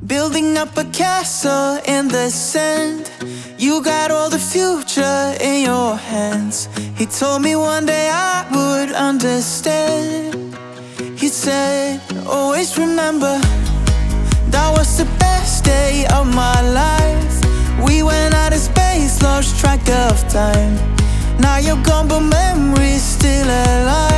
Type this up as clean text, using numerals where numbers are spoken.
Building up a castle in the sand. You got all the future in your hands. He told me one day I would understand. He said, always remember, that was the best day of my life. We went out of space, lost track of time. Now you're gone but memories still alive.